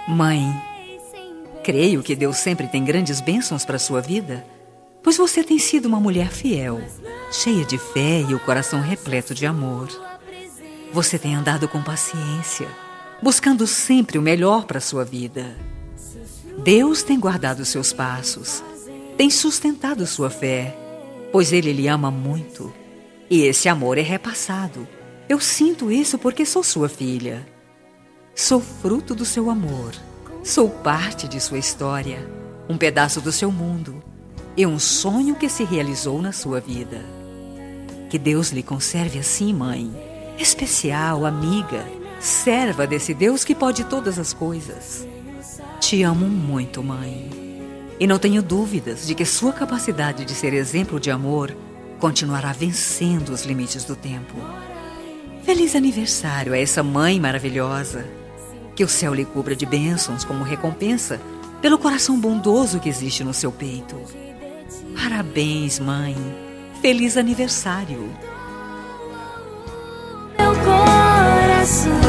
Mãe, creio que Deus sempre tem grandes bênçãos para sua vida, pois você tem sido uma mulher fiel, cheia de fé e o coração repleto de amor. Você tem andado com paciência, buscando sempre o melhor para sua vida. Deus tem guardado seus passos, tem sustentado sua fé, pois Ele lhe ama muito. E esse amor é repassado. Eu sinto isso porque sou sua filha. Sou fruto do seu amor. Sou parte de sua história, um pedaço do seu mundo e um sonho que se realizou na sua vida. Que Deus lhe conserve assim, mãe, especial, amiga, serva desse Deus que pode todas as coisas. Te amo muito, mãe, e não tenho dúvidas de que sua capacidade de ser exemplo de amor continuará vencendo os limites do tempo. Feliz aniversário a essa mãe maravilhosa. Que o céu lhe cubra de bênçãos como recompensa pelo coração bondoso que existe no seu peito. Parabéns, mãe. Feliz aniversário. Meu coração